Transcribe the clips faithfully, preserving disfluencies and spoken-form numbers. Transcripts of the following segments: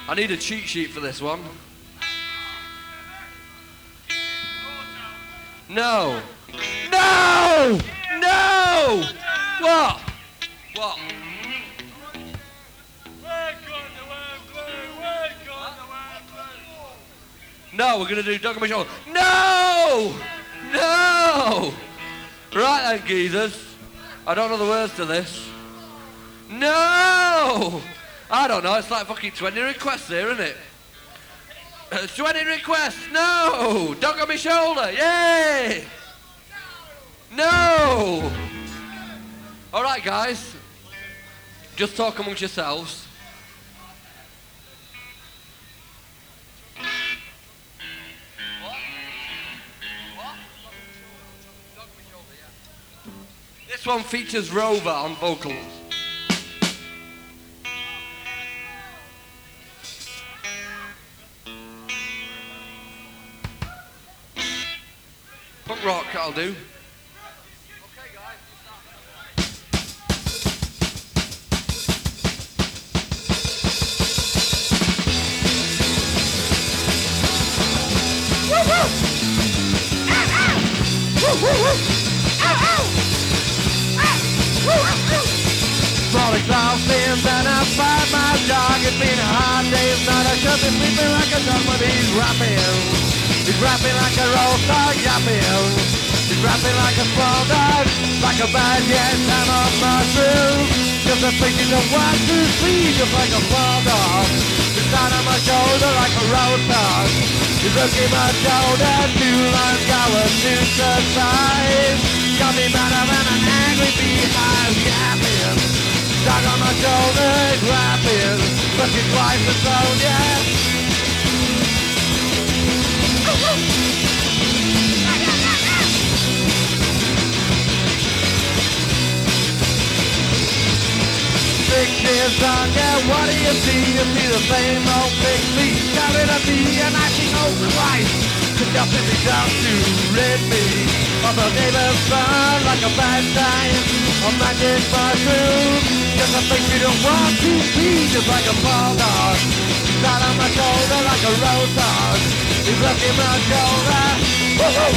I need a cheat sheet for this one. No. No! No! What? What? No, we're gonna do Dog on My Shoulder. No! No! Right then, geezers. I don't know the words to this. No! I don't know, it's like fucking twenty requests here, isn't it? Uh, twenty requests, no! Dog on My Shoulder, yay! No! Alright guys, just talk amongst yourselves. This one features Rover on vocals. Punk rock, I'll do. Okay, guys. Woo woo! Ow ow! Woo woo woo! Ow ow! Ah! Woo woo! Falling clouds being bent up by my dog. It's been a hard day's night. I should be sleeping like a dog, but he's rapping. He's rapping like a roll dog, yapping. He's rapping like a small dog, like a bad yes, I'm on mushroom. Just a thinking of one, two, three, just like a small dog. He's down on my shoulder like a road dog. He's looking my shoulder, two lines going to the side. Got me mad and an angry behind, yapping. Dog on my shoulder, he's rapping. Looking twice as old, yeah. Big tears on, yeah, what do you see? You see the same old big leaf shouting at me, and I think, oh Christ, could you put me down to rid me of a neighbor's son like a bad time, a magic mushroom? Just a thing you don't want to be, just like a small dog. He's out on my shoulder like a road dog. He's looking my shoulder. Woo-hoo!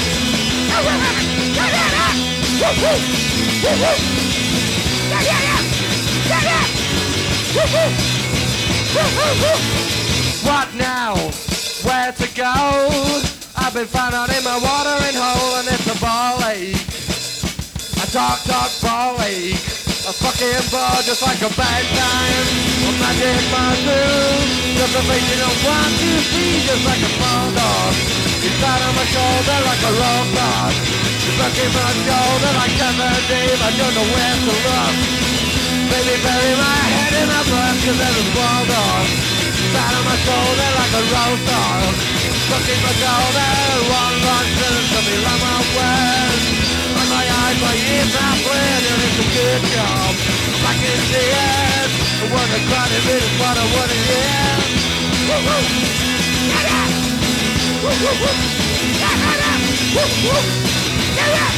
Woo-hoo! Woo-hoo! Yeah, yeah, yeah! Yeah, yeah! Woo-hoo! Woo-hoo! What now? Where to go? I've been found out in my watering hole and it's a ball ache. A dark, dark ball ache. A fucking ball just like a bad time. A magic mushroom. Just a face you don't want to see, just like a small dog. He's down on my shoulder like a road dog. He's looking my shoulder like Kevin Dave. I don't know where to look. Baby, bury my head in my blood, cause there's a small dog. He's down on my shoulder like a road dog. Looking my shoulder, one long turn to me like my west. On my eyes, my ears are bled, and it's a good job. Back in the end, I wanna cry to me, it's what I wanna hear. Woo-hoo! Yeah-yeah! Woo-hoo-hoo! Yeah-yeah! Woo-hoo! Yeah-yeah!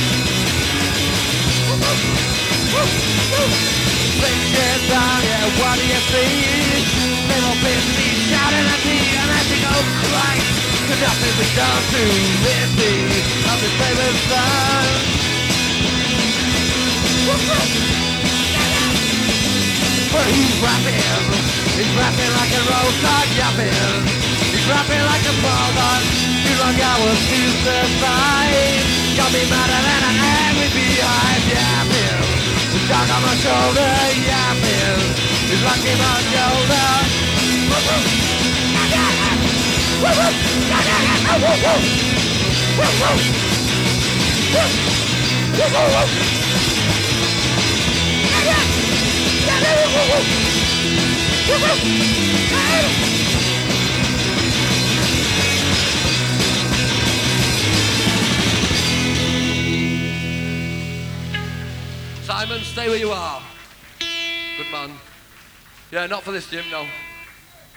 Woo-hoo! Big shit down, yeah, what do you see? Little bitch shouting at me, and I think, oh Christ, could nothing be done to rid me of his favorite son? But he's rapping, he's rapping like a road dog yapping. He's rapping like a bulldog, two long hours to survive. Got me madder than an angry behind yapping. The dog on my shoulder, yapping. He's rocking my shoulder. Woo-hoo! Woo-hoo! Woo-hoo! Woo-hoo! Woo-hoo! Simon, stay where you are. Good man. Yeah, not for this, Jim, no.